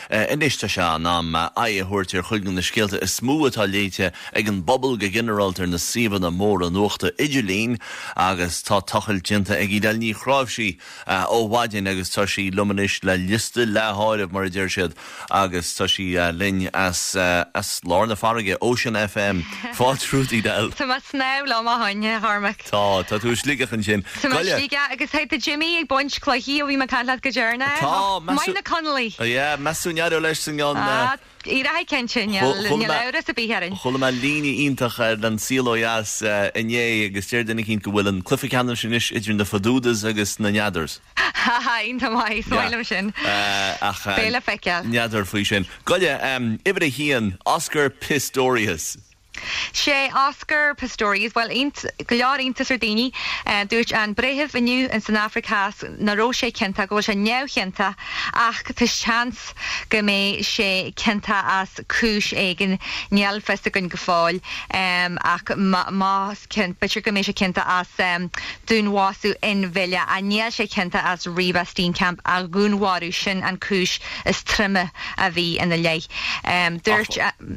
inista se nám aithúirtir chuigan na scéalta is smúatá léite ag an bobbal go generaltar na síban na mór an nuachta idirlín agus tá tochail tinta ag idal ní chráibhsí ó bhaidin agus tá sí lumanis le lista leáirih mar dúir siad agus tá sí linn as lárna farige Ocean FM fátrútaí del. Tá mas snáb le má haine harmach. Tá tú slígachan sin. Tá mas slíga agus heit a Jimmy ag buint chluí ó bhí me caiad go dearna. Tá, Maina Connolly. Yeah, mesúneadú leis sin gan Ira hai kensin ja laura sa bíharin. Chola má líní ítach den sílójas iné agus tíirdennig cinn go bhfuil an cluficanam sin is idir na fadúdas agus na neadars. Haha, ínta mai, smáilm sin. Béla feiceal. Neadar faoi sin. Goile, ibre hían Oscar Pistorius. Sé Oscar Pistorius, well, glear inta Sardini, dúirt an brehih iniu in San Africas na ró sé cinnta, go sé neu cinnta, ach tis chans go mé sé cinnta as cúis éigen neal festigan go fáil, ach más cint, bitir go mé sé cinnta as dúnwasú in Villa, a neal sé cinnta as Reba Steenkamp, a gúnwarú sin an cúis is trimme a bhí in the lei. Dúirt...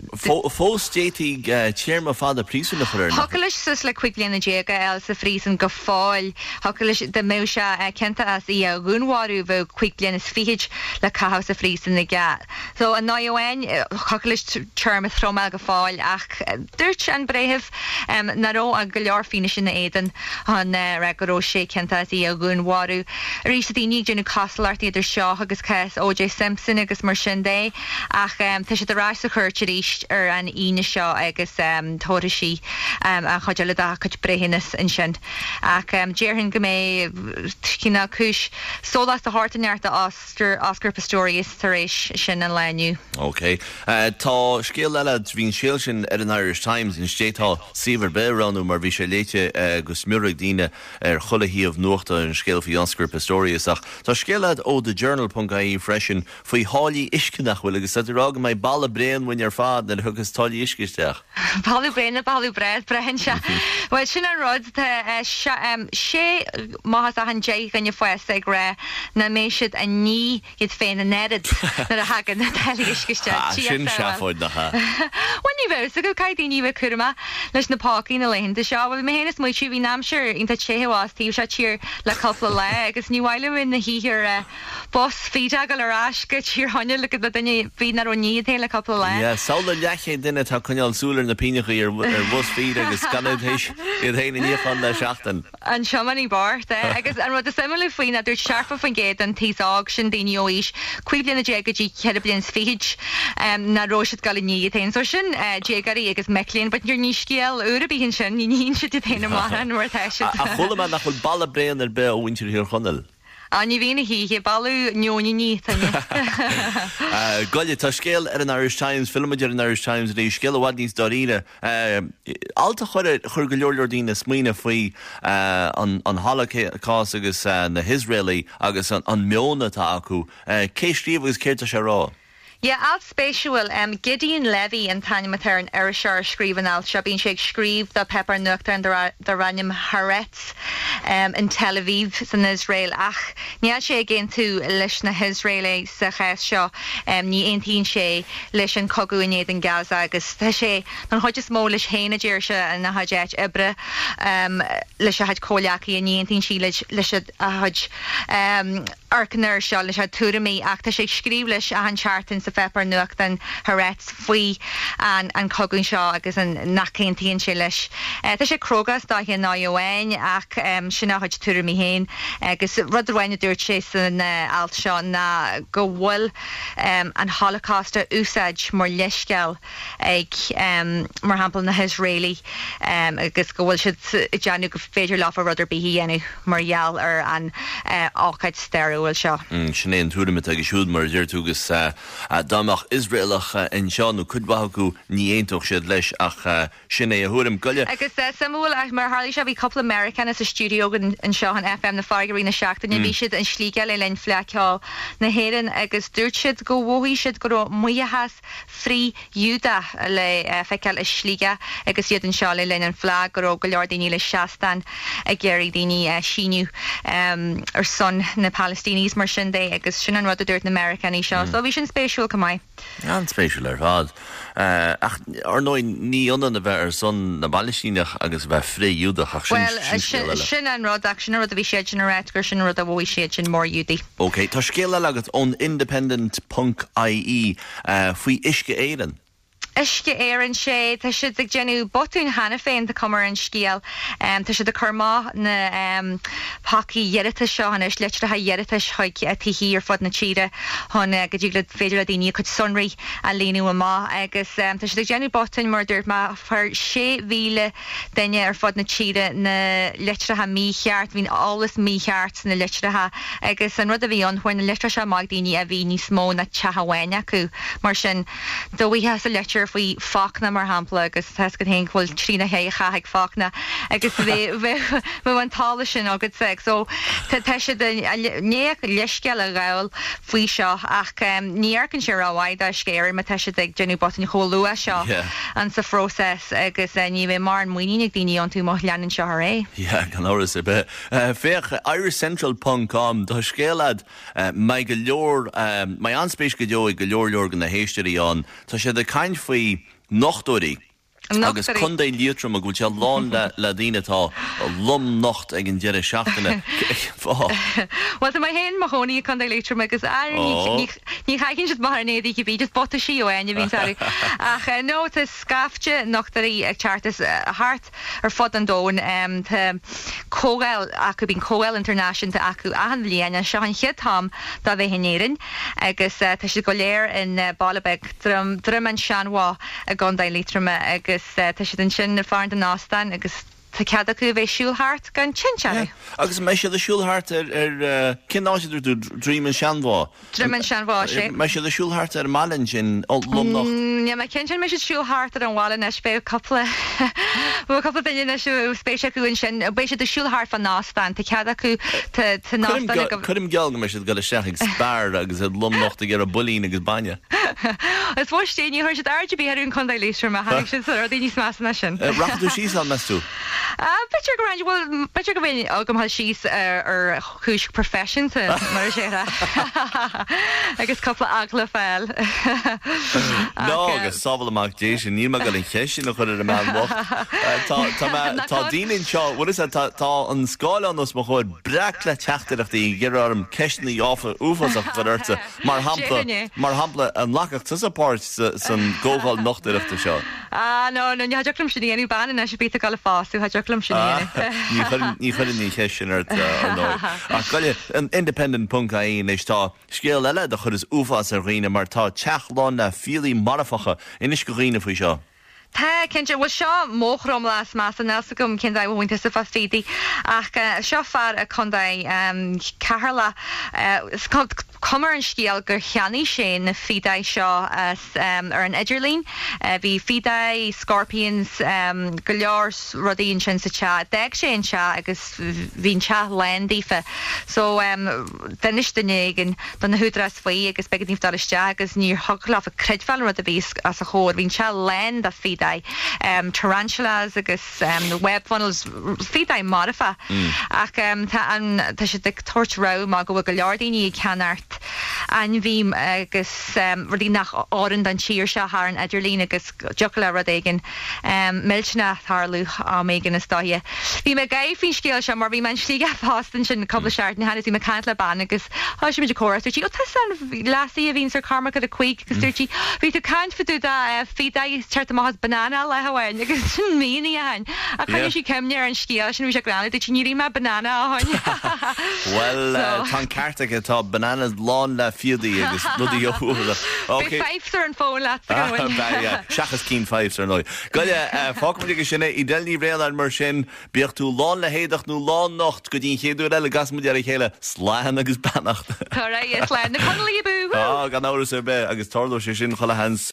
Fós détig Chairman Father Priest na chur. Hocalis sus le quickly na jéga el sa frísan go fáil. Hocalis de móisa cinnta as í a gúnwarú bh quickly na sfihid le caha sa frísan na gat. So an náióin hocalis chairman thromel go fáil ach dúirt an brehih na ró a go leor fine sin na édan an regoró sé cinnta as í a gúnwarú. Rís a dtíní dúna costalart idir seo agus cais O.J. Simpson agus mar sin dé ach tá sé de rás a chuirte ríist ar an ine seo agus tóra sí a chuide le da chuid brehinnas in sin ach déirhin go mé cína cúis sólas a hátanearta Oscar Pistorius tar éis sin an leniu. Ok. Tá scéal eile bhín séal sin ar an Irish Times in stétá síomhar beranú mar bhí sé léite gus miúraigh díine ar chulaíomh nuachta an scéal fí Oscar Pistorius ach tá scéalad ó the journal.ie freisin faoi hálaí iscinach bhfuil agus rága mai balla brean bhain ar fád na thugus tálaí iscisteach. Balú brena, balú brehin se. Well, sin an rud sé máthas a an dé gan fues ag ré na méisiid a ní iad féin a nerid na a hagan na teile isciste. Sin seafóid na ha. Waní bhes, a go caiidíní bh curma leis na pácaí na lehin de seo, bhfuil méhénas muitiú bhí námsir inta tséhás tíú se tír le coppla le, agus ní bhhaile in na híhir bos fíide go le rás go tír haine le go duine bhí na roníí le coppla le. Yeah, saola leché duine tá chuineáil súlar na pínechaí ar bus feed agus scanadhéis iad héine níochan le seachtain. An seomaní bart, agus an rud a simú faoin a dúirt searfa fan géad an tíág sin daoine óis cuiblian na dégadí cead blian sfihid na róisiid gal ní tain so sin dégarí agus meclíonn, but níor ní scéal uair a bíonn sin ní híonn si taine mar an nuair teisi. A chula nach chuil balla brean ar be ó wintir hir chonel. Ní bhína hí balú neoní ní Goile tá scéal ar an Irish Times, filmidir an Irish Times a scéal bhhaid níos doíine. Alta chur go leor dína smaoine faoi an Holocaust agus na Israeli agus an meona tá acu. Cé scríomh agus céirta sé rá? Yeah, alt spatial Gideon Levy and Tanya Matern Erishar Screven alt Shabin Sheikh Screeve the Pepper Nukta and the Ranyam Haaretz in Tel Aviv in Israel ach nia she again to Lishna Israeli Saches Shaw ni 18 she Lishan Kogu in Yedin Gaza agus she non hodges molish Hena Jersha and Nahajet Ibra Lisha had Kolyaki and 18 she Lishad Haj Arkner Shaw Lisha Turami acta she Screeve Lish and Chartin Pepper nuach den Haaretz fui an cogun seo agus an nachcéintíonn sé leis. Tá sé crogas dá hí náióhain ach sinna chuid tuair mí héin agus rud bhhaine dúirt sé san alt seo na go bhfuil an Holocaust úsáid mar leisceal ag mar hampel na Israeli agus go bhfuil siad deanú go féidir lá a rudidir bihí dhéanú margheall ar an ácaid stereoil seo. Sinné an túramid agus siúd mar dúirtúgus dámach Israelach in seánú cudbhathú ní aontóch siad leis ach sinné a thuaim goile. Agus samúil ach mar Harlí se bhí couple American is a studio in seo an FM na fargarí na seachtain bhí siad an slíige le len fleáil na héan agus dúirt siad go bhhuaí siad go muohas frí Júda le feiceil is slíige agus siad an seo le len an flag go leor daoine le seastan a ggéirí daoine síniu ar son na Palestín daoine mar sin dé agus sin an rud a dúirt na America ní seo, so bhí sin spéisiúil go maiid. An spéisiúil ar fad. Ach ar nóid ní ionan a bheith ar son na bailisiínach agus bheith fréúdach ach sin an rud ach sin rud a bhí séid sin a réitgur sin rud a bhí séid sin mór údaí. Ok, tá scéile agat ón independent.ie faoi isce éan. Isce éan sé tá siad ag genú botún hena féin de cumar an scíal tá siad a chumá na hockey dheirita seo hana is leitire ha dheirita chuig a tíhí ar fod na tíre honna go dtí le féidir a daoine chud sonraí a líonú amá agus tá siad ag genú botún mar dúirt má far 6,000 daine ar fod na tíre na leitire ha mícheart hín álas mícheart na leitire ha agus an rud a bhí anhain na leitire se mag daoine a bhí níos mó na tehahaine acu mar sin dóhí has a leitire faoi fácna mar hampla agus tes go héin bhfuil trína hé chaigh fácna agus bheith an tála sin agad seg so tá si néag leisceal a gail faoi seo ach níarcann sé ráhaid a scéir me te si ag genú botan cholua seo an sa próses agus ní bheith mar an muoínig daoine an tú má leanan seo ré. Gan áras be. Féach irishcentral.com tá scéad mai go leor mai anspéis go leor go leor gan na héisteí an tá sé de cain faoi nachtúirí agus chundé líotrum a go te lán le dínatá lom nacht ag an deire seachtainna Well mai hen má honí chundé líotrum agus ní chaithinn si mar néí go bhí just bota sí ó aine bhín ach nó is scafte nachtarí ag chartas a hart ar fod an dóin tá cógail acu bín cógail international acu an bbliana se an chiadtham dá bheith hinnéirin agus tá si go léir in Ballabeg drum an seanhá a gandá lítrama agus tá si den sin na fearn den nástan agus tá cead acu bheith siúlthart gan tsinseanna. Agus mé sé a siúlthart ar cináisiidir dú Dream an Seanmhá. Dream an Seanmhá sé. Mé sé a siúlthart ar malin sin lumnacht. Ne mai cin sin mé sé siúlthart ar an bhála nes be coppla bh coppla daine siú spéise acu in sin bé sé a siúlthart fan nástan tá cead acu tá nástan chuim gealga me si go seach spar agus lumnacht a gur a bulín agus baine. Is bhiste ní chuir sé RGB ar an chundá lísir a hanig sin ar daoine smásna sin. Rachtú síos an meú. Better go well, better go bhfuil agam há síos ar chúis professionta mar séra agus coppla agla fáil. No, agus sábal amach dé sin ní go an cheisi nach chuir a mehacht. Tá daoine seo bhfu is tá an scáil an os mo chuir brec le teachtarachtaí gur arm ceisna áfa ufaach goirta mar hampla an lachach tusapát san ggóáil nachtaíachta seo. No, ní haidirlumm sin dhéanú banna na sé bíta gal fáú haidirlumm sin ní chuir ní cheisisin ar nó. Ach goile an independent.ie is tá scéal eile de chud is uafás ar riine mar tá teachláin na fialaí marafacha inis go riine faoi seo. Tá cinnte bhfuil seo móchrom las más an nelsa gom cin bhhainte sa fasttíí ach seo far a chundá ceharla cumar an scíal gur cheannaí sé na fidaid seo ar an idirlín bhí fidaid Scorpions go leor rudaíonn sin sa te deag sé an se agus bhín te lendífa so denis denégin don na húdras faoí agus begadníomh dariste agus níor thuglah a creidfeil rud a bhís as a chóir bhín se lend a fidaid tarantulas agus web funnels fidaid marafa ach tá sé tuairt ra má go bhfuil go leordaoine ceanart an bhím agus rudí nach áan an tíir se th an idirlín agus jola rud éigen millna tharlú á mégan is daithe. Bhí me gaibh hín scéal se mar bhí man slíige fástan sin coppla seart na hanas í me cant le ban agus há sé meidir choirtí ó tá san lasí a bhín ar karma go a cuiig agus dúirtí bhí tú cant fiú fidaid teart amach banana le hahain agus sin míí ahain a chuine sí cemnear an scéal sin bhí se grána dú níí me banana áhain. Well tá cartacha tá bananas lán le fiadaí agus nudí óúla. Feiftar an fón le seachas cín feiftar nó. Goile fácmid go sinna i delní réal an mar sin beocht tú lán le héadach nó lán nacht go dtín chéadú eile gasmuid ar chéile sláhan agus bannacht. Tá ré is le na chunlíbú. Gan áras ar be agus táló sé sin chola hens